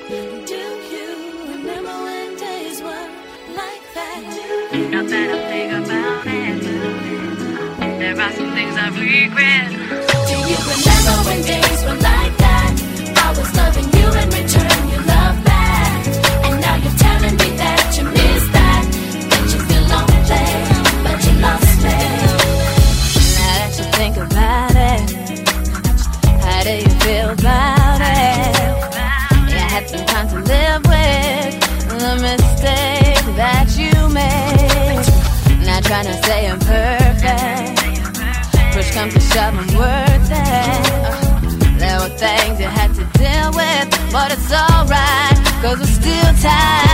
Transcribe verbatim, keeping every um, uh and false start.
Do you remember when days were like that? Now that I think about it, there are some things I regret. Do you remember when days were like that? I was loving you in return, you love back. And now you're telling me that you miss that. That you feel lonely, but you lost me. Now that you think about it, how do you feel about it? Yeah, I had some time to live with the mistake that you made. Not trying to say I'm perfect. Push comes to shove, I'm worth it. Uh, there were things you had to deal with, but it's alright, cause we're still tied.